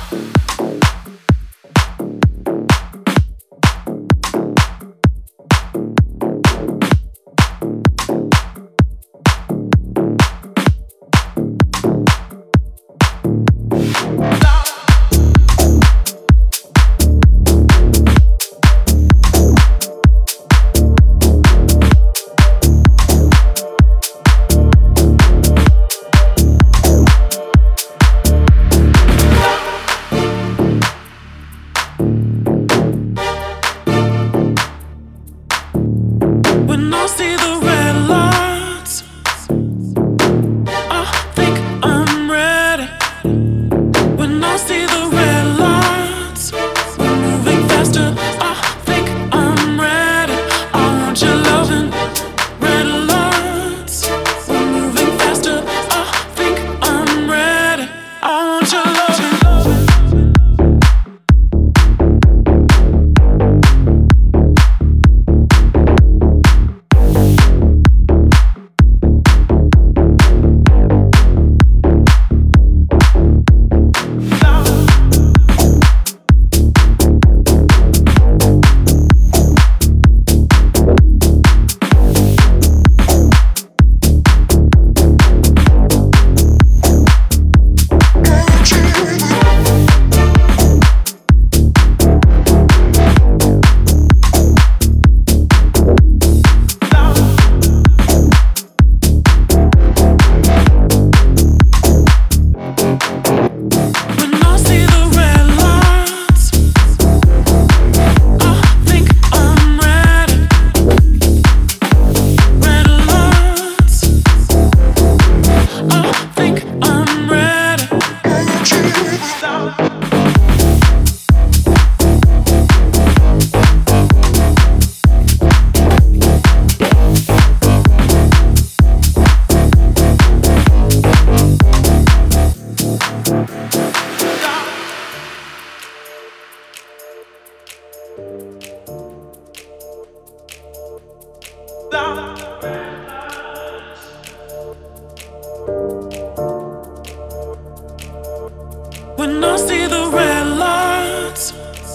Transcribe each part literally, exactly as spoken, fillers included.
When I see the red lights,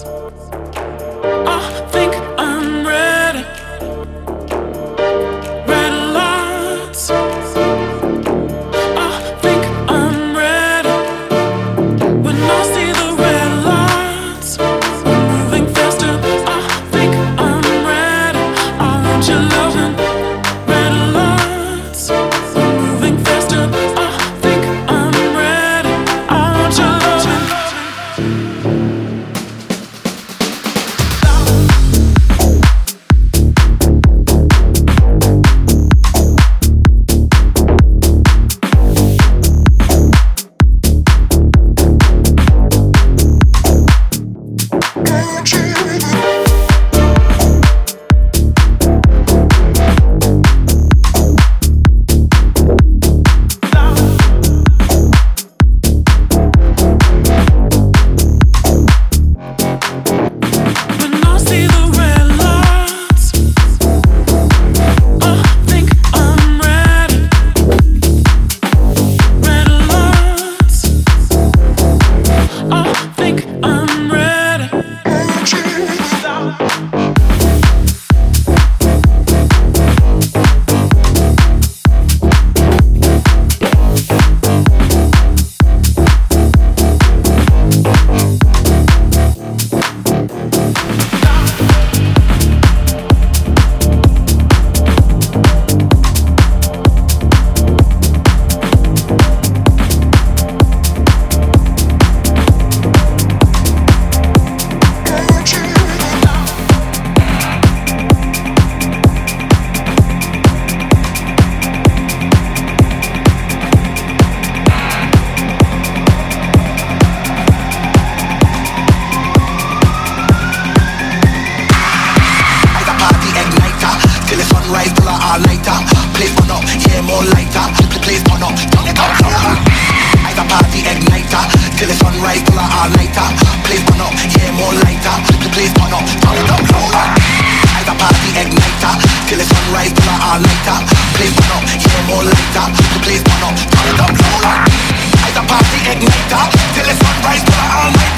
I think I'm ready. Red lights, I think I'm ready. When I see the red lights, we're moving faster. I think I'm ready. I want your loving. Red lights, we're moving faster. I think I'm ready. I want your loving. Till the sunrise, till the all-nighter. Please burn up, yeah, more lighter. Please burn up, turn it up louder. As a party igniter. Till the sunrise, till the all-nighter. Please burn up, yeah, more lighter. Please burn up, turn it up louder. As a party igniter. Till the sunrise, till the all-nighter.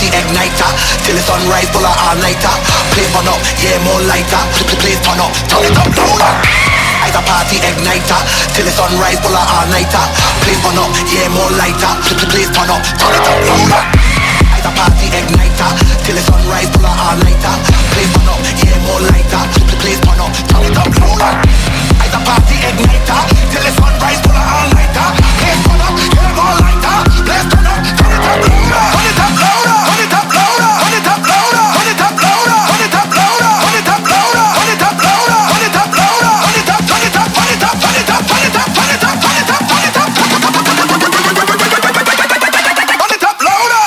igniter till the sunrise, pull a all-nighter. Please turn up, yeah, more lighter. Please turn up, turn it up louder. As a party igniter till the sunrise, pull a all-nighter. Please turn up, yeah, more lighter. Please turn up, turn it up louder. As a party igniter till the sunrise, pull a all-nighter. Please turn up, yeah, more lighter. Please turn up, turn it up louder. As a party igniter till the sunrise, pull a all-nighter. Please turn up, yeah, more lighter. Please turn up, turn it up louder. Turn it up louder. Turn it up louder. Turn it up louder. Turn it up louder. Turn it up louder. Turn it up louder. Turn it up louder. Turn it up louder. Turn it up. Turn it up. Turn it up. Turn it up. Turn it up. Turn it up. Turn it up. Turn it up. Turn it up louder.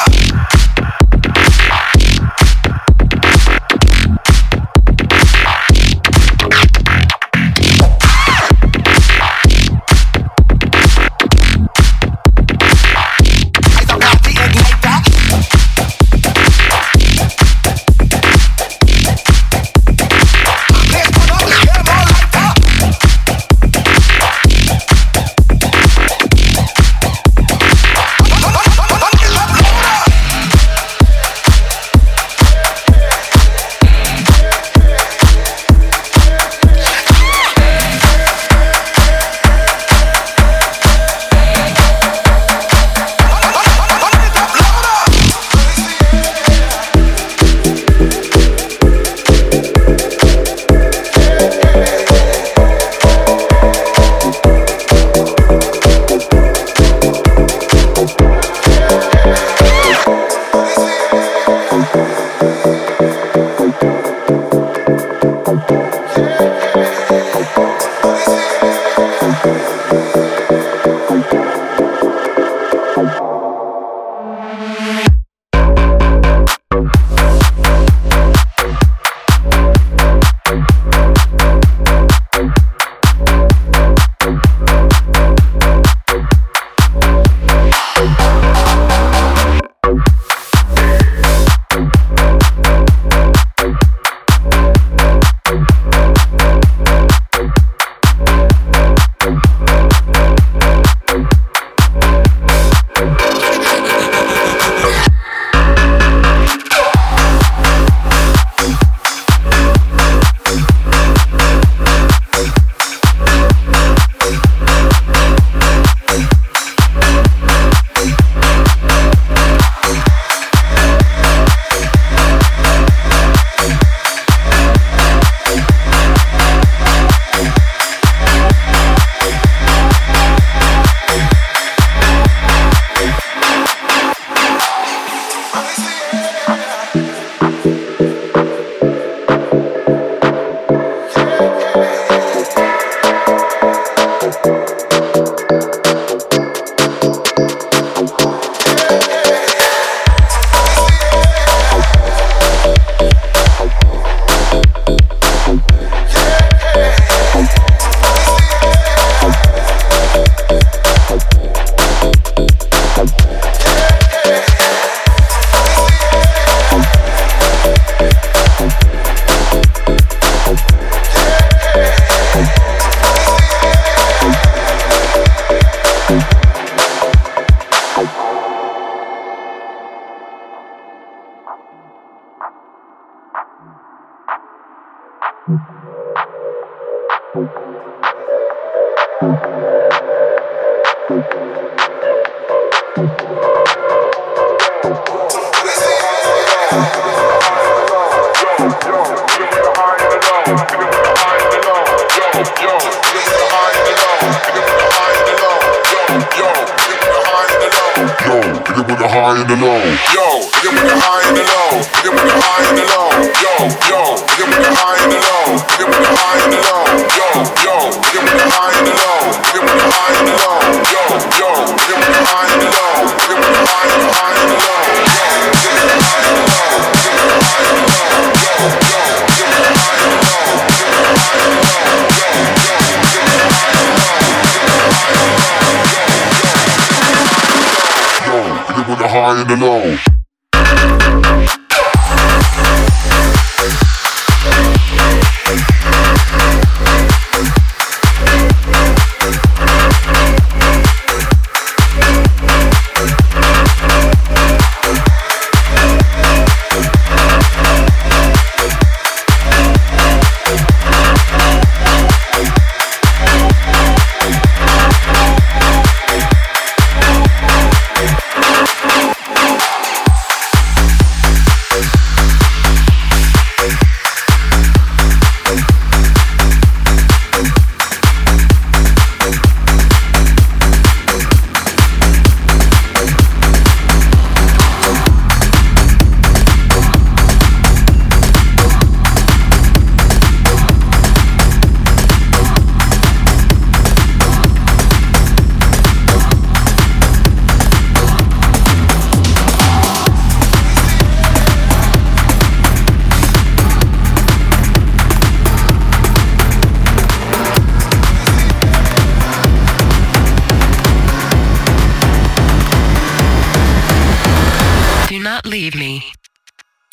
High and the low.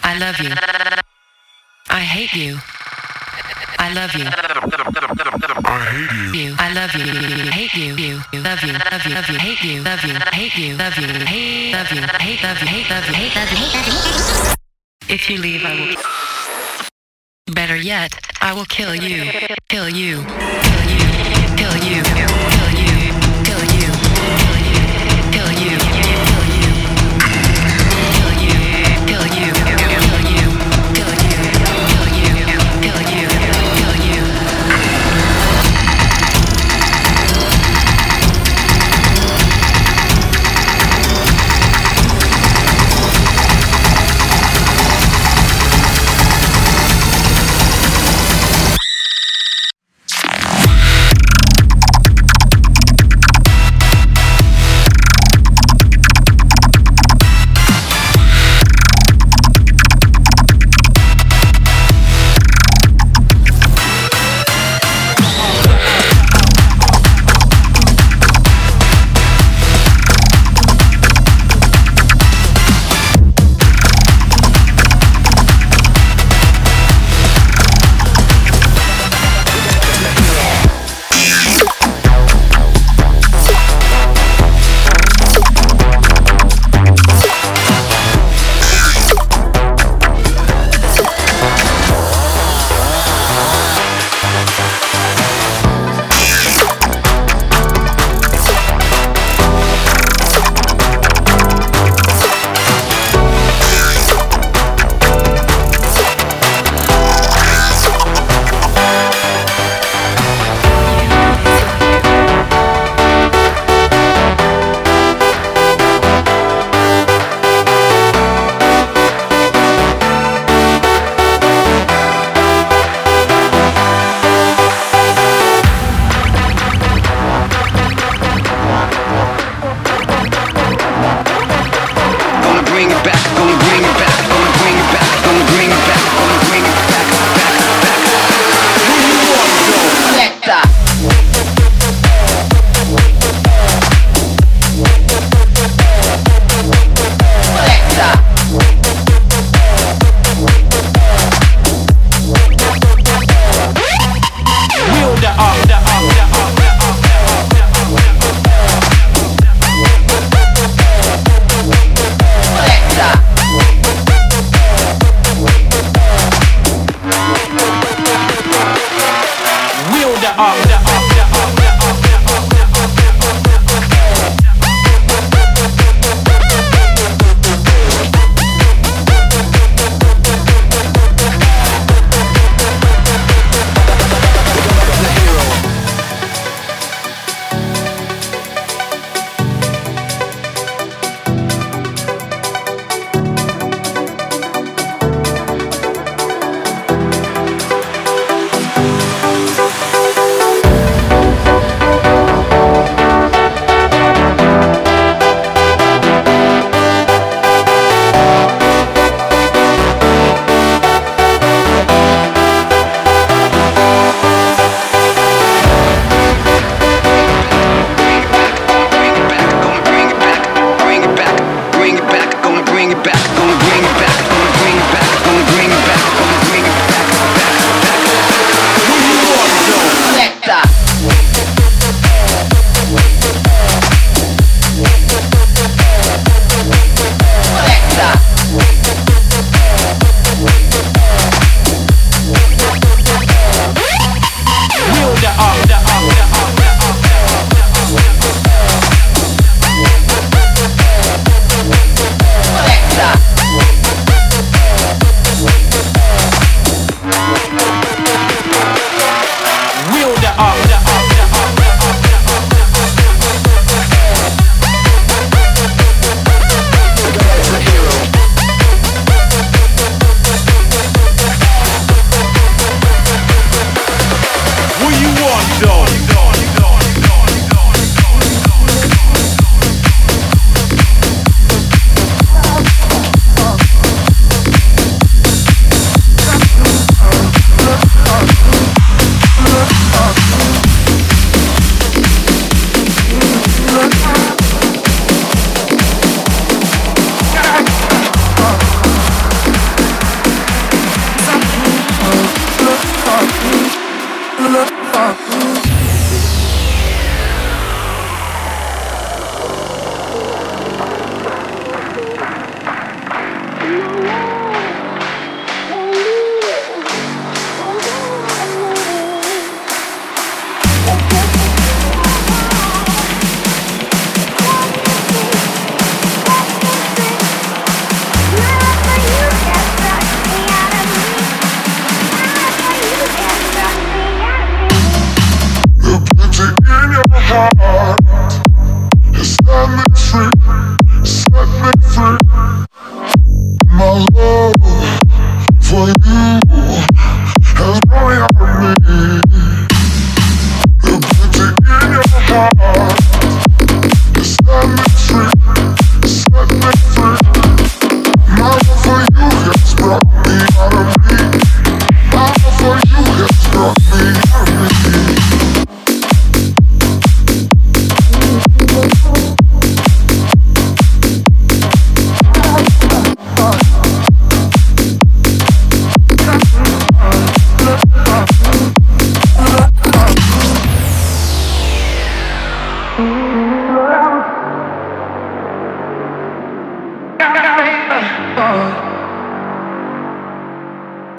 I love you. I hate you. I love you. I hate you. You. I love you. Hate you. You. Love you. Love you. Love you. Hate you. Love you. Hate you. Love you. Hate. Love you. Hate. Love you. Hate. Love you. Hate. Love you. Hate. Love you. If you leave, I will. Better yet, I will kill you. Kill you. Kill you. Kill you. Kill you. Kill you. Kill you. Kill you. Kill you. Kill you. Kill you. Kill you. Kill you. Kill you. Kill you.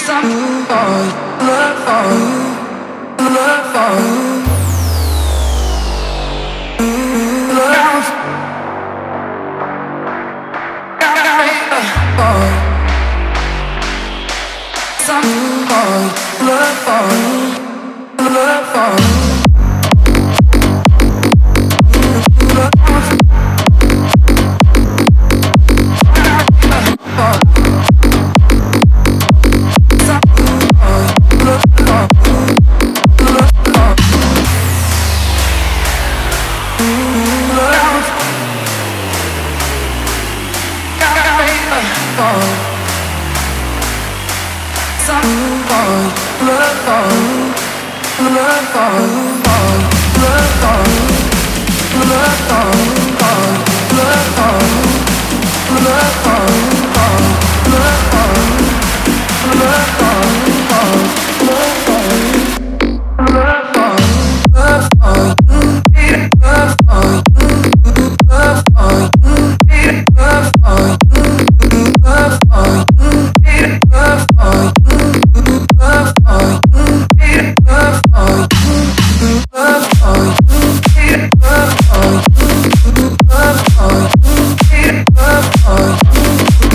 Love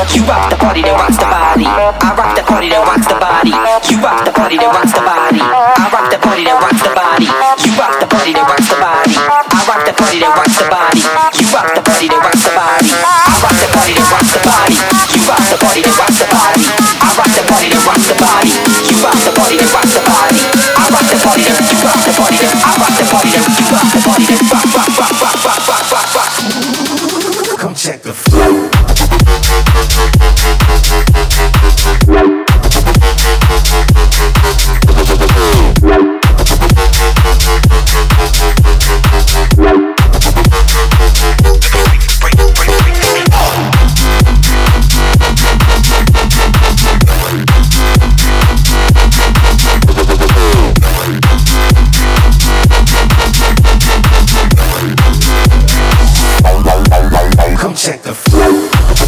You rock the party that rocks the body. I rock the party that rocks the body. You rock the party that rocks the body. I rock the party that rocks the body. You rock the party that rocks the body. I rock the party that rocks the body. You rock the party that rocks the body. I rock the party that rocks the body. You rock the party that rocks the body. I rock the party that rocks the body. You rock the party that rocks the body. I rock the party that you rock the party that I rock the party that you rock the party that rock rock rock rock rock rock rock rock. Come check the flow. Come check the flow.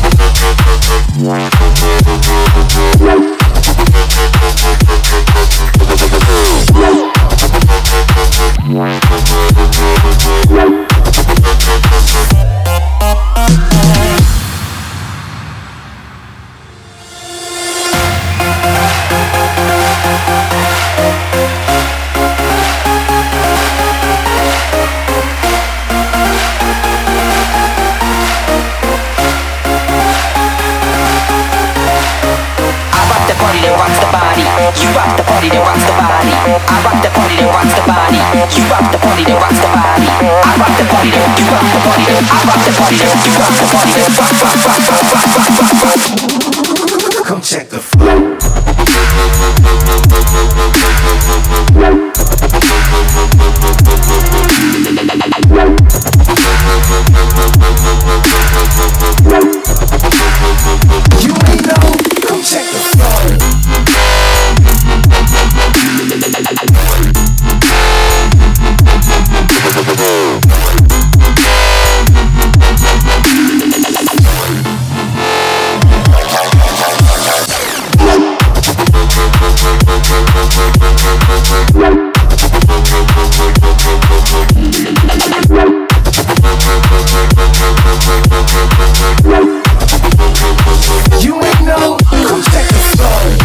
You rock the party that rocks the body. I rock the party that rocks the body. You rock the party that rocks the body. I rock the party that you rock the party that I rock the party that you rock the party that rock rock rock rock rock rock rock. Come check the flow. You ain't know. Come check the flow. You ain't know. Come check the flow.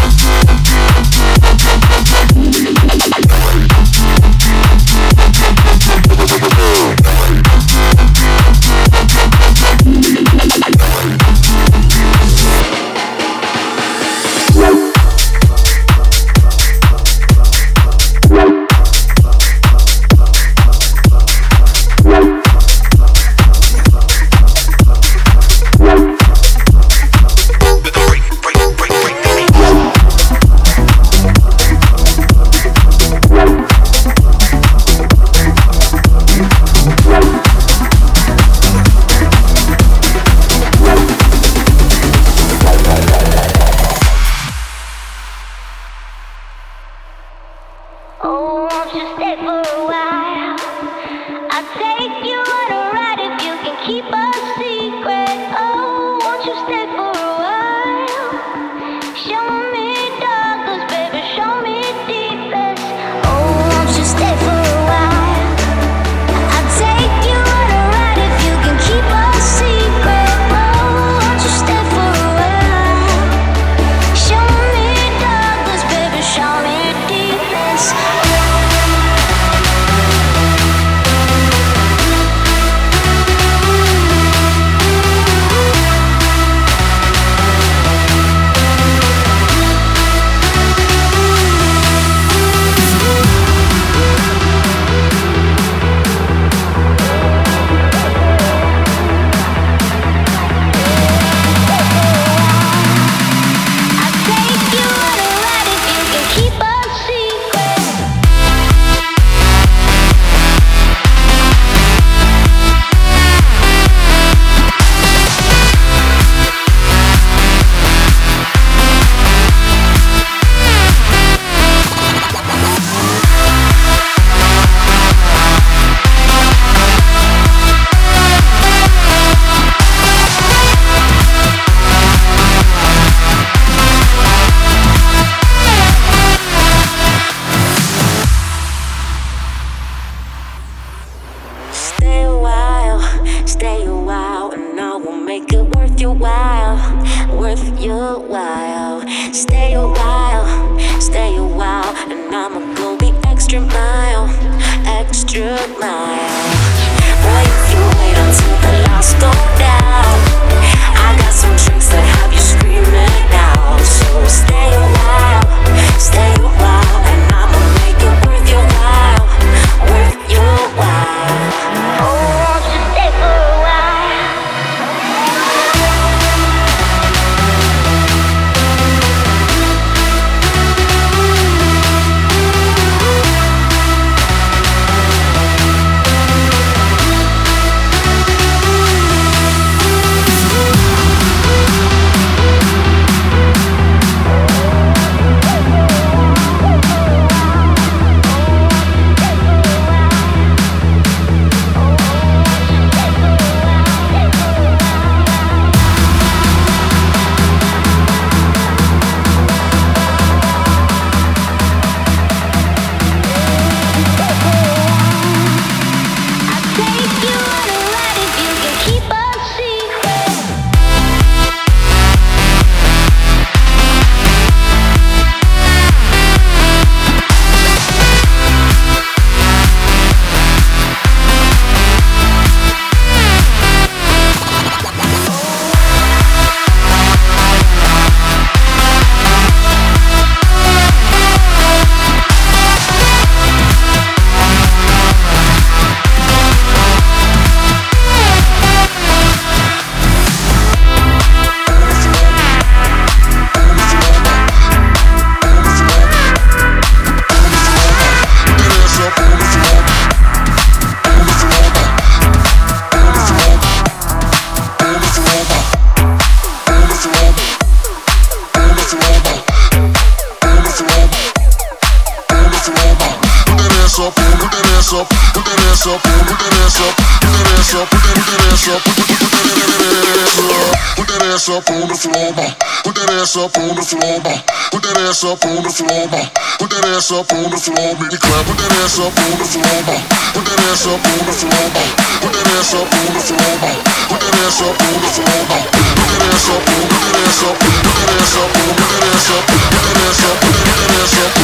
up, put that ass up, put that ass up, put that ass up, put that ass up, put that ass up, put that ass up on the floor, put that ass up on the floor, put that ass up on the floor, put that ass up on the floor, make it clap, put that ass up on the floor, put that ass up on the floor, put that ass up on the floor, put that ass up on the floor, put that ass up, put that ass up, put that ass up, put that ass up, put that ass up, put that ass up,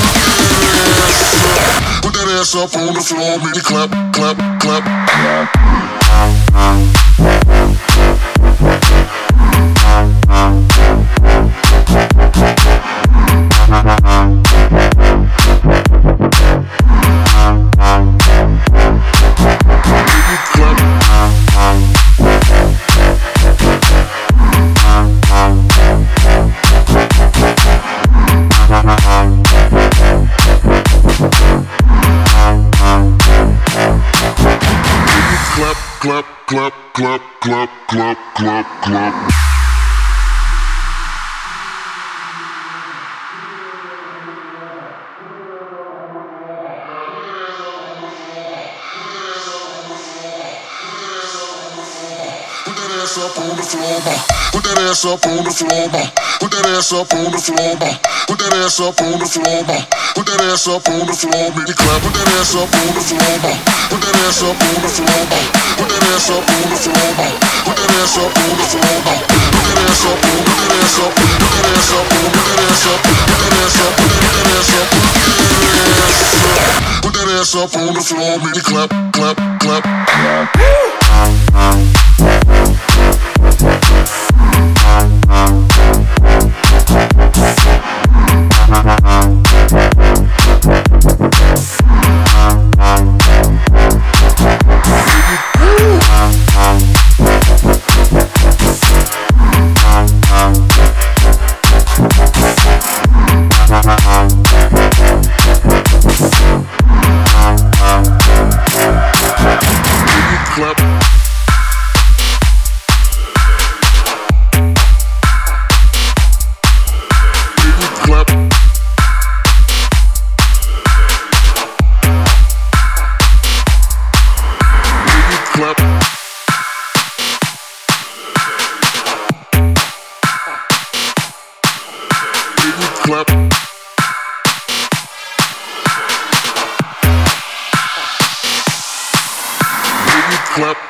put that ass up on the floor, make it clap, clap, clap. Clap, clap, clap, clap, clap, clap, clap. Put that ass up on the floor, put that ass up on the floor, put that ass up on the floor, put that ass up on the floor, put that ass up on the floor, make it clap, put that ass up on the floor, put that ass up on the floor, put that ass up on the floor, put that ass up on the floor, put that ass up, put that ass up, put that ass up, put that ass up, put that ass up, put that ass up, put that ass up on the floor, make it clap, clap, clap. Clap. Clap.